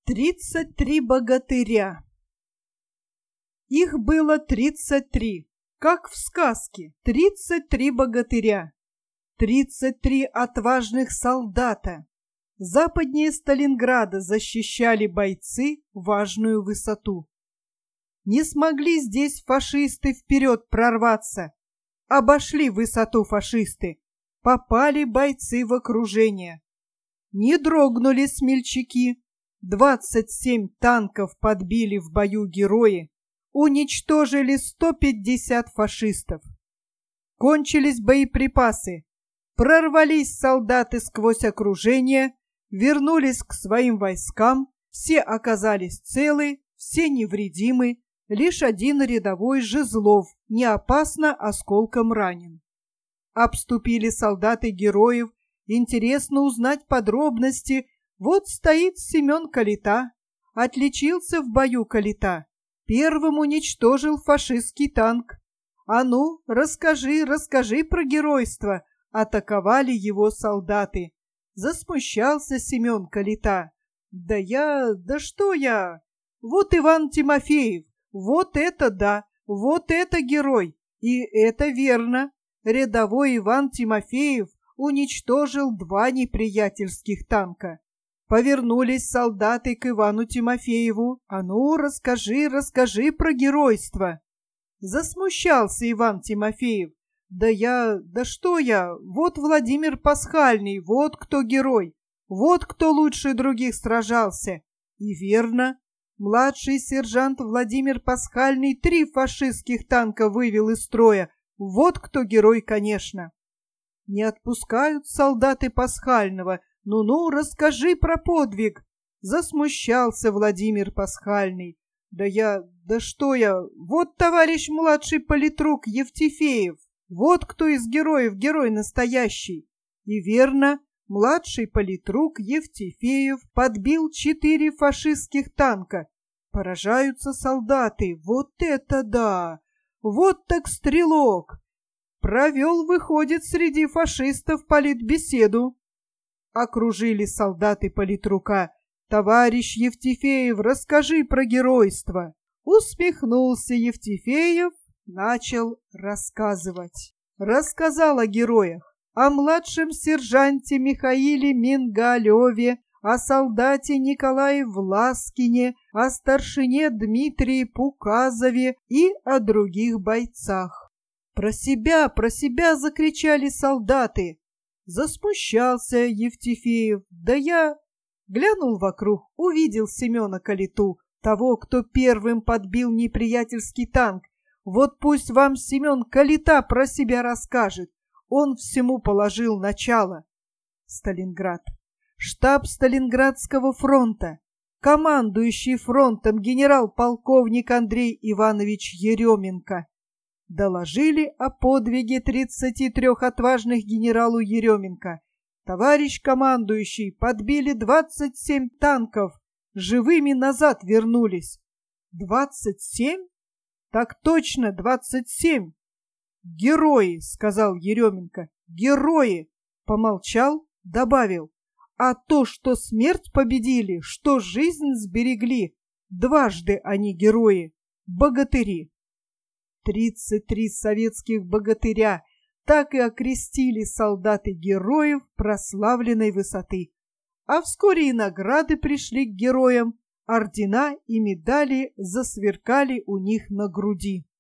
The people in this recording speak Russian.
33 богатыря. Их было 33, как в сказке, 33 богатыря, 33 отважных солдата. Западнее Сталинграда защищали бойцы важную высоту. Не смогли здесь фашисты вперед прорваться. Обошли высоту фашисты, попали бойцы в окружение. Не дрогнули смельчаки. 27 танков подбили в бою герои, уничтожили 150 фашистов. Кончились боеприпасы, прорвались солдаты сквозь окружение, вернулись к своим войскам, все оказались целы, все невредимы, лишь один рядовой Жезлов не опасно осколком ранен. Обступили солдаты героев, интересно узнать подробности. Вот стоит Семен Калита, отличился в бою Калита, первым уничтожил фашистский танк. А ну, расскажи про геройство, атаковали его солдаты. Засмущался Семен Калита. Да что я? Вот Иван Тимофеев, вот это да, вот это герой, и это верно. Рядовой Иван Тимофеев уничтожил 2 неприятельских танка. Повернулись солдаты к Ивану Тимофееву. А ну, расскажи про геройство. Засмущался Иван Тимофеев. Да что я? Вот Владимир Пасхальный, вот кто герой. Вот кто лучше других сражался. И верно, младший сержант Владимир Пасхальный 3 фашистских танка вывел из строя. Вот кто герой, конечно. Не отпускают солдаты Пасхального. Ну-ну, расскажи про подвиг. Засмущался Владимир Пасхальный. Да что я? Вот товарищ младший политрук Евтефеев. Вот кто из героев герой настоящий. И верно, младший политрук Евтефеев подбил 4 фашистских танка. Поражаются солдаты. Вот это да! Вот так стрелок! Провел, выходит, среди фашистов политбеседу. Окружили солдаты политрука. Товарищ Евтефеев, расскажи про геройство. Усмехнулся Евтефеев, начал рассказывать. Рассказал о героях, о младшем сержанте Михаиле Мингалеве, о солдате Николае Власкине, о старшине Дмитрии Пуказове и о других бойцах. Про себя закричали солдаты. Засмущался Евтефеев. Да я глянул вокруг, увидел Семена Калиту, того, кто первым подбил неприятельский танк. Вот пусть вам Семен Калита про себя расскажет. Он всему положил начало. Сталинград. Штаб Сталинградского фронта. Командующий фронтом генерал-полковник Андрей Иванович Еременко. Доложили о подвиге 33 отважных генералу Еременко. Товарищ командующий, подбили 27 танков, живыми назад вернулись. 27? Так точно, 27. Герои, сказал Еременко, герои. Помолчал, добавил. А то, что смерть победили, что жизнь сберегли, дважды они герои, богатыри. 33 советских богатыря так и окрестили солдаты героев прославленной высоты. А вскоре и награды пришли к героям, ордена и медали засверкали у них на груди.